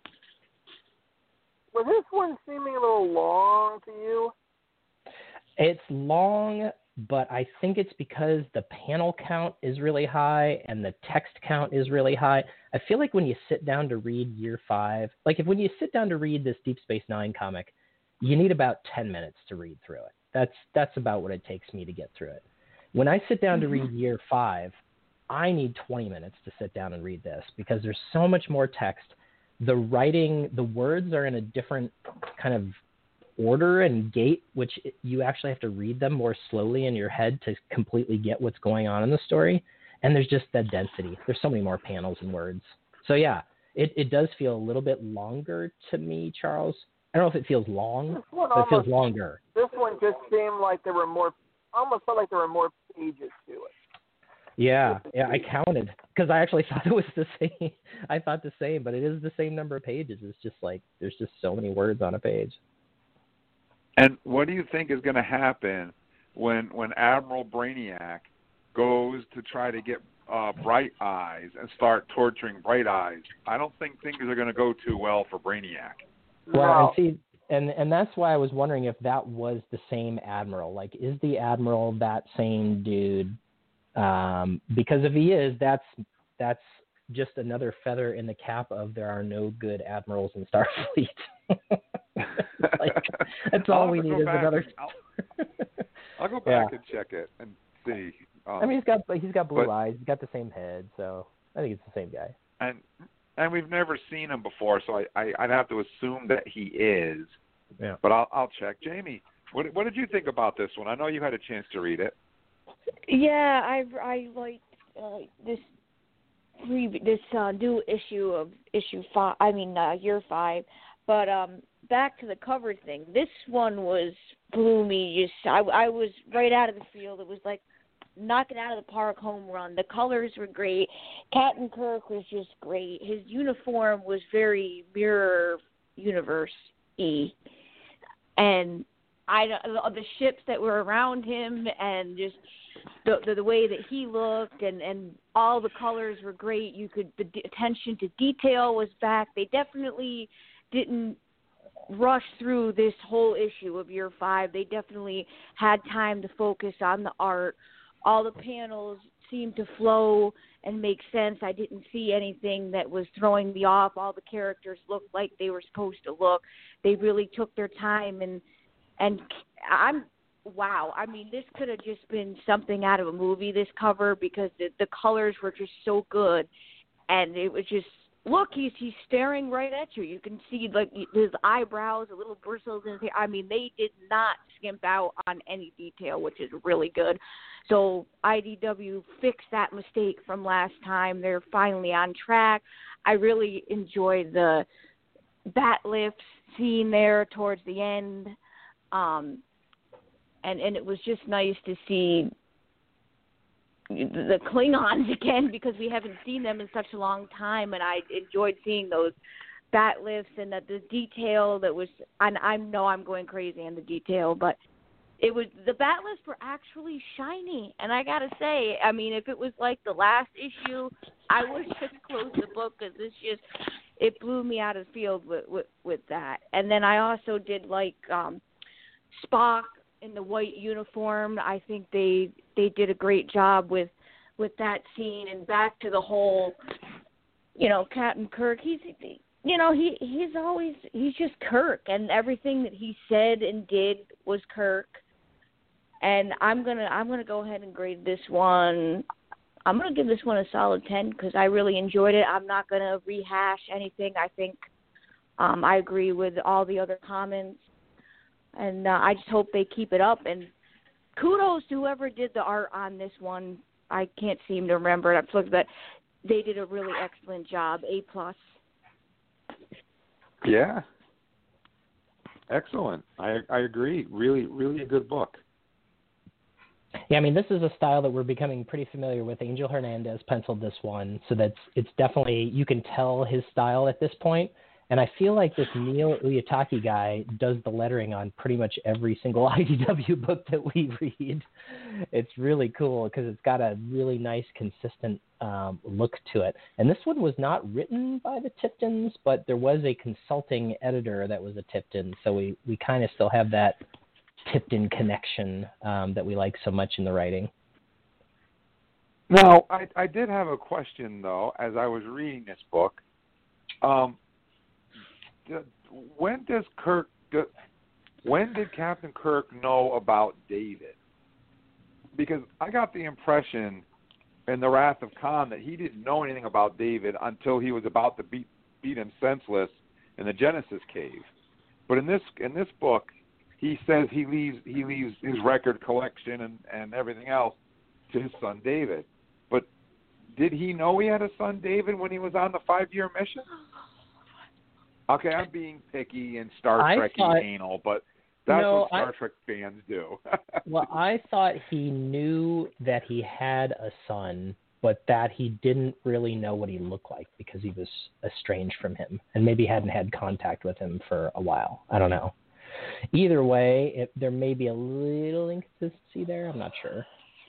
Was this one seeming a little long to you? It's long, but I think it's because the panel count is really high and the text count is really high. I feel like when you sit down to read Year Five, like if when you sit down to read this Deep Space Nine comic, you need about ten minutes to read through it. That's that's about what it takes me to get through it. When I sit down to read Year Five, I need twenty minutes to sit down and read this because there's so much more text. The writing, the words are in a different kind of order and gait, which you actually have to read them more slowly in your head to completely get what's going on in the story. And there's just that density. There's so many more panels and words. So yeah, it, it does feel a little bit longer to me, Charles. I don't know if it feels long, but almost, it feels longer. This one just seemed like there were more, almost felt like there were more pages to it. Yeah, yeah, I counted because I actually thought it was the same. I thought the same, but it is the same number of pages. It's just like there's just so many words on a page. And what do you think is going to happen when when Admiral Brainiac goes to try to get uh, Bright Eyes and start torturing Bright Eyes? I don't think things are going to go too well for Brainiac. Well, No. and see, and and that's why I was wondering if that was the same Admiral. Like, is the Admiral that same dude? Um, because if he is, that's that's just another feather in the cap of there are no good admirals in Starfleet. Like, that's all I'll we have to need go is back another. and- I'll, I'll go back Yeah. and check it and see. Um, I mean, he's got he's got blue but- eyes. He's got the same head, so I think it's the same guy. and and we've never seen him before, so I, I I'd have to assume that he is. Yeah. But I'll I'll check. Jamie, what what did you think about this one? I know you had a chance to read it. Yeah, I I liked uh, this re- this uh, new issue of issue five. I mean, uh, year five. But um, back to the cover thing. This one was blew me. Just I I was right out of the field. It was like knocking out of the park home run. The colors were great. Captain Kirk was just great. His uniform was very Mirror Universe-y, and I the ships that were around him and just the the, the way that he looked and, and all the colors were great. You could the d- attention to detail was back. They definitely didn't rush through this whole issue of year five. They definitely had time to focus on the art. All the panels seemed to flow and make sense. I didn't see anything that was throwing me off. All the characters looked like they were supposed to look. They really took their time and and I'm wow. I mean, this could have just been something out of a movie, this cover, because the, the colors were just so good. And it was just, look, he's he's staring right at you. You can see like his eyebrows, the little bristles in his hair. I mean, they did not skimp out on any detail, which is really good. So I D W fixed that mistake from last time. They're finally on track. I really enjoyed the bat lifts scene there towards the end. Um, and, and it was just nice to see the Klingons again because we haven't seen them in such a long time, and I enjoyed seeing those bat lifts and that the detail that was. And I know I'm going crazy on the detail, but it was the bat lifts were actually shiny, and I gotta say, I mean, if it was like the last issue, I would just close the book because this just it blew me out of the field with, with with that. And then I also did like um, Spock in the white uniform. I think they they did a great job with with that scene. And back to the whole, you know, Captain Kirk. He's you know he he's always he's just Kirk, and everything that he said and did was Kirk. And I'm gonna I'm gonna go ahead and grade this one. I'm gonna give this one a solid ten because I really enjoyed it. I'm not gonna rehash anything. I think um, I agree with all the other comments. And uh, I just hope they keep it up. And kudos to whoever did the art on this one. I can't seem to remember it. I'm looking, but they did a really excellent job. A plus. Yeah. Excellent. I I agree. Really, really a good book. Yeah, I mean, this is a style that we're becoming pretty familiar with. Angel Hernandez penciled this one, so that's it's definitely, you can tell his style at this point. And I feel like this Neil Uyetake guy does the lettering on pretty much every single I D W book that we read. It's really cool because it's got a really nice, consistent um, look to it. And this one was not written by the Tiptons, but there was a consulting editor that was a Tipton, so we, we kind of still have that Tipton connection um, that we like so much in the writing. Now, I, I did have a question, though, as I was reading this book. Um, when does Kirk, when did Captain Kirk know about David? Because I got the impression in The Wrath of Khan that he didn't know anything about David until he was about to beat beat him senseless in the Genesis cave. But in this in this book, he says he leaves he leaves his record collection and, and everything else to his son David. But did he know he had a son David when he was on the five-year mission? Okay, I'm being picky and Star I Trek thought, anal, but That's No, what Star I- Trek fans do. Well, I thought he knew that he had a son, but that he didn't really know what he looked like because he was estranged from him and maybe hadn't had contact with him for a while. I don't know. Either way, it, there may be a little inconsistency there. I'm not sure.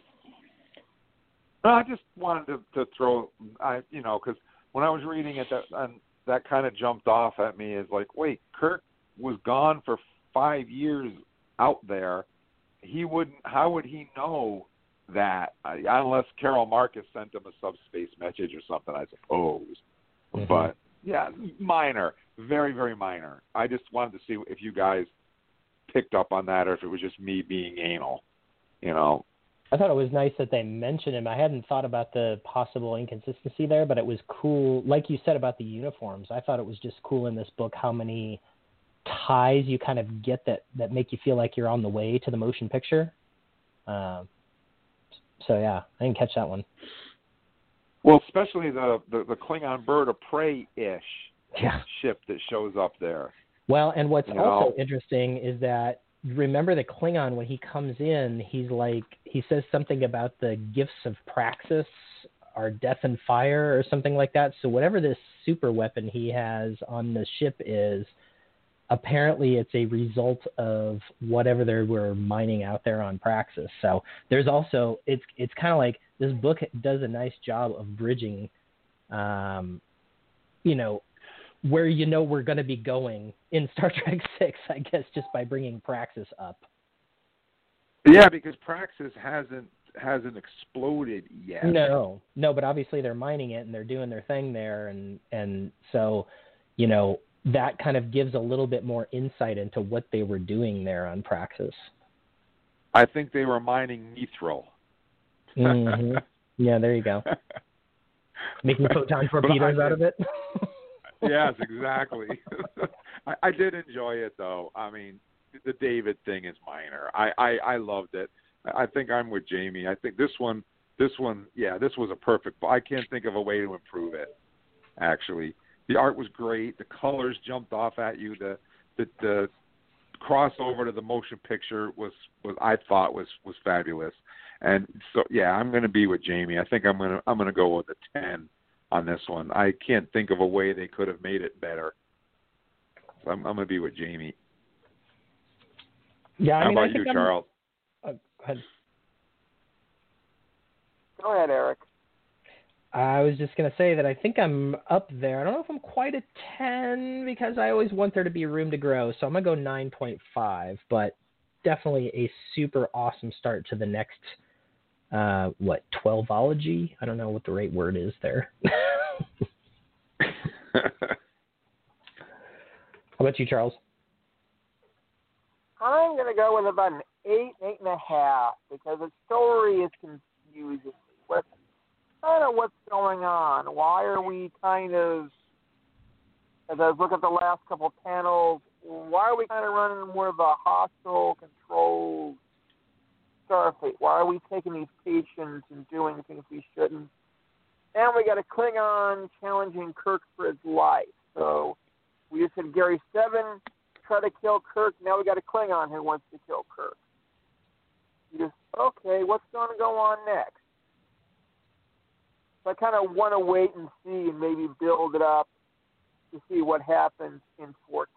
No, I just wanted to, to throw, I you know, because when I was reading it, that and that kind of jumped off at me as like, wait, Kirk was gone for five years out there. He wouldn't. How would he know that? Uh, unless Carol Marcus sent him a subspace message or something, I suppose. Mm-hmm. But yeah, minor, very very minor. I just wanted to see if you guys picked up on that or if it was just me being anal, you know. I thought it was nice that they mentioned him. I hadn't thought about the possible inconsistency there, but it was cool. Like you said about the uniforms, I thought it was just cool in this book how many ties you kind of get that, that make you feel like you're on the way to the motion picture. Um, so, yeah, I didn't catch that one. Well, especially the, the, the Klingon bird of prey-ish yeah. ship that shows up there. Well, and what's you also know? interesting is that remember the Klingon, when he comes in, he's like, he says something about the gifts of Praxis are death and fire or something like that. So whatever this super weapon he has on the ship is, apparently it's a result of whatever they were mining out there on Praxis. So there's also, it's it's kind of like this book does a nice job of bridging, um, you know, where you know we're going to be going in Star Trek six, I guess, just by bringing Praxis up. Yeah, because Praxis hasn't hasn't exploded yet. No, no, but obviously they're mining it and they're doing their thing there, and and so, you know, that kind of gives a little bit more insight into what they were doing there on Praxis. I think they were mining mithril. Mm-hmm. Yeah, there you go. Making photon torpedoes out of it. Yes, exactly. I, I did enjoy it, though. I mean, the David thing is minor. I, I, I loved it. I think I'm with Jamie. I think this one, this one, yeah, this was a perfect. I can't think of a way to improve it. Actually, the art was great. The colors jumped off at you. The the, the crossover to the motion picture was, was I thought was, was fabulous. And so, yeah, I'm going to be with Jamie. I think I'm going to I'm going to go with a ten on this one. I can't think of a way they could have made it better. So I'm, I'm going to be with Jamie. Yeah, I How mean, about I think you, I'm, Charles? Uh, go ahead. Go ahead, Eric. I was just going to say that I think I'm up there. I don't know if I'm quite a ten because I always want there to be room to grow. So I'm going to go nine point five, but definitely a super awesome start to the next, uh, what, twelve-ology? I don't know what the right word is there. How about you, Charles? I'm going to go with about an eight, eight and a half, because the story is confusing. What's kind of what's going on? Why are we kind of, as I look at the last couple of panels, why are we kind of running more of a hostile, controlled Starfleet? Why are we taking these patients and doing things we shouldn't? And we got a Klingon challenging Kirk for his life. So we just had Gary Seven try to kill Kirk. Now we got a Klingon who wants to kill Kirk. You just, okay, what's going to go on next? So I kind of want to wait and see and maybe build it up to see what happens in fourteen.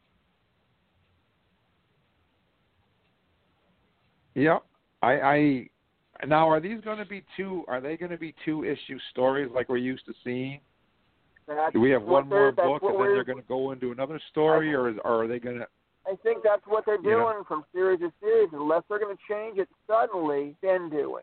Yep. I, I now are these going to be two? Are they going to be two issue stories like we're used to seeing? That's Do we have one more book and then we're, they're going to go into another story, or, is, or are they going to? I think that's what they're doing You know? from series to series, unless they're going to change it suddenly. Then doing.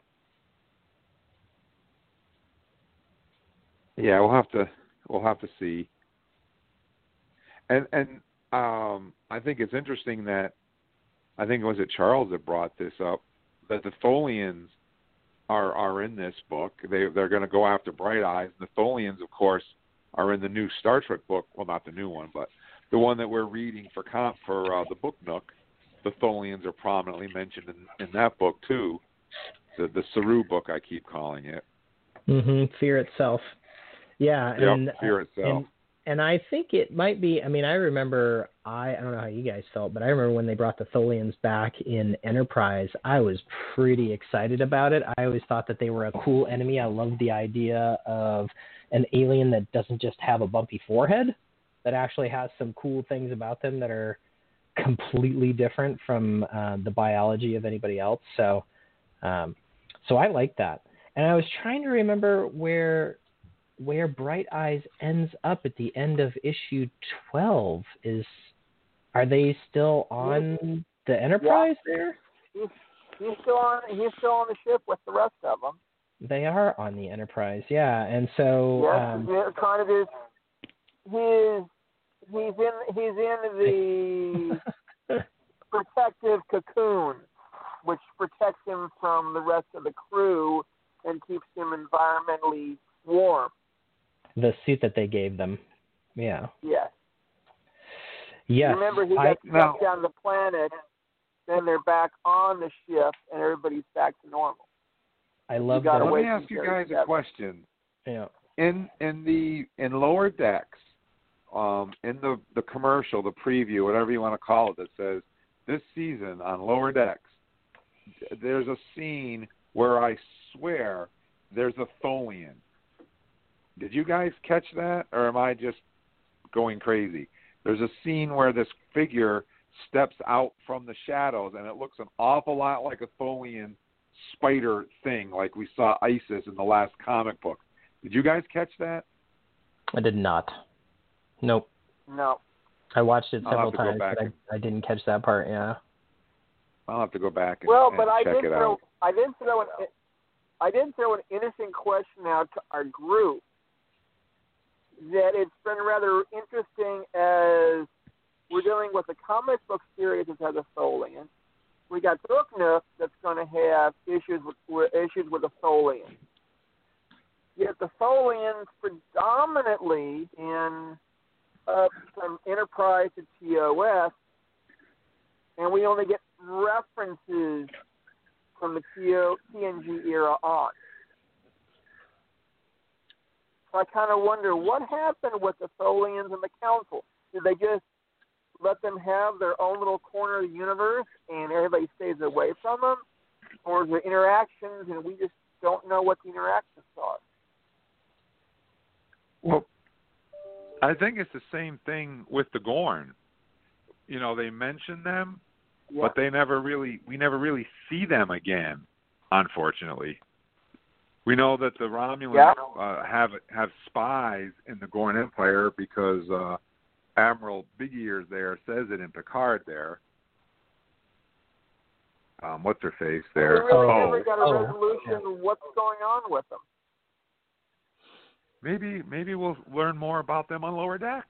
Yeah, we'll have to we'll have to see. And and um, I think it's interesting that I think it was it Charles that brought this up, that the Tholians are are in this book. They they're going to go after Bright Eyes. The Tholians, of course, are in the new Star Trek book. Well, not the new one, but the one that we're reading for comp for uh, the Book Nook. The Tholians are prominently mentioned in, in that book too. The the Saru book, I keep calling it. Mm-hmm. Fear Itself. Yeah, Yep, and Fear Itself. And, and I think it might be, I mean, I remember, I, I don't know how you guys felt, but I remember when they brought the Tholians back in Enterprise, I was pretty excited about it. I always thought that they were a cool enemy. I loved the idea of an alien that doesn't just have a bumpy forehead, that actually has some cool things about them that are completely different from uh, the biology of anybody else. So, um, so I like that. And I was trying to remember where where Bright Eyes ends up at the end of issue twelve. Is are they still on the Enterprise yeah. there? He's, he's still on. He's still on the ship with the rest of them. They are on the Enterprise, yeah. And so, yes, um, yeah, kind of his. His he's in he's in the protective cocoon, which protects him from the rest of the crew and keeps him environmentally warm. The suit that they gave them. Yeah. Yes. Yes. Remember, he I, got shut down the planet, then they're back on the ship, and everybody's back to normal. I love that. Let me ask you guys a question. Yeah. In in the in Lower Decks, um, in the, the commercial, the preview, whatever you want to call it, that says, this season on Lower Decks, there's a scene where I swear there's a Tholian. Did you guys catch that, or am I just going crazy? There's a scene where this figure steps out from the shadows, and it looks an awful lot like a Tholian spider thing, like we saw Isis in the last comic book. Did you guys catch that? I did not. Nope. No. I watched it I'll several have to go times, back but and- I, I didn't catch that part, yeah. I'll have to go back and, Well, and but I check did it throw out. I did throw an I did throw an innocent question out to our group that it's been rather interesting as we're dealing with a comic book series that has a Tholian. We got Booknook that's going to have issues with, with issues with the Tholian. Yet the Tholians predominantly in uh, from Enterprise to T O S, and we only get references from the T N G era on. So I kind of wonder what happened with the Tholians and the Council. Did they just let them have their own little corner of the universe and everybody stays away from them? Or is there interactions and we just don't know what the interactions are? Well, I think it's the same thing with the Gorn. You know, they mention them, Yeah. but they never really, we never really see them again, unfortunately. We know that the Romulans Yeah. uh, have have spies in the Gorn Empire because uh, Admiral Big Ears there says it in Picard there. Um, what's her face there? We really oh, never got a oh, resolution yeah. of what's going on with them. maybe maybe we'll learn more about them on Lower Decks.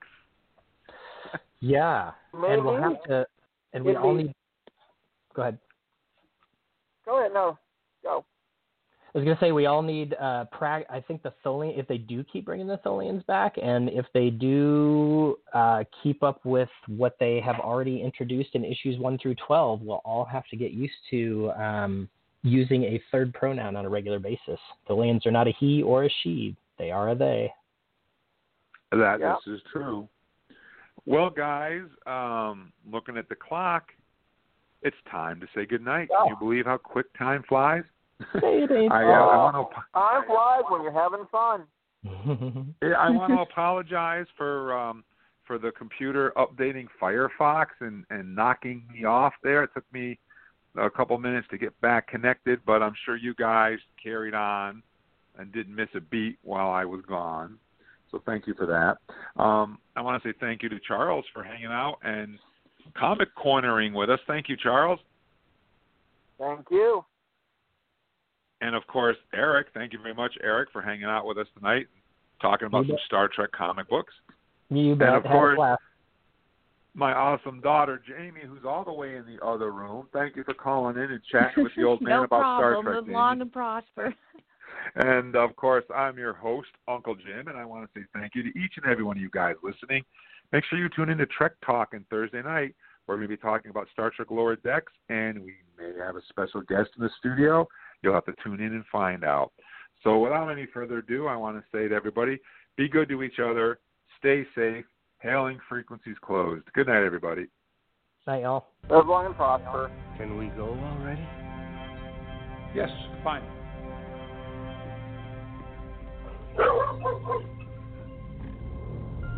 Yeah. Maybe. And we'll have to, and we Maybe. all need, go ahead. Go ahead, no, go. I was going to say we all need, uh, pra- I think the Tholian, if they do keep bringing the Tholians back, and if they do uh, keep up with what they have already introduced in issues one through twelve, we'll all have to get used to um, using a third pronoun on a regular basis. Tholians are not a he or a she. They are a they. That Yeah. This is true. Well, guys, um, looking at the clock, it's time to say goodnight. Yeah. Can you believe how quick time flies? Say it ain't I, uh, Oh. I want to. Time flies when you're having fun. Yeah, I want to apologize for um, for the computer updating Firefox and, and knocking me off there. It took me a couple minutes to get back connected, but I'm sure you guys carried on and didn't miss a beat while I was gone. So thank you for that. Um, I want to say thank you to Charles for hanging out and comic cornering with us. Thank you, Charles. Thank you. And, of course, Eric. Thank you very much, Eric, for hanging out with us tonight, talking about You some bet. Star Trek comic books. You bet. And, of Have a course, class. my awesome daughter, Jamie, who's all the way in the other room. Thank you for calling in and chatting with the old man no about problem. Star Trek. Live Jamie. long and prosper. And, of course, I'm your host, Uncle Jim, and I want to say thank you to each and every one of you guys listening. Make sure you tune in to Trek Talk on Thursday night. We're going to be talking about Star Trek Lower Decks, and we may have a special guest in the studio. You'll have to tune in and find out. So without any further ado, I want to say to everybody, be good to each other, Stay safe. Hailing frequencies closed. Good night, everybody. Night, y'all. Live long and prosper. Can we go already? Yes, fine.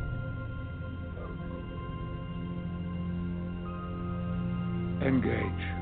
Engage.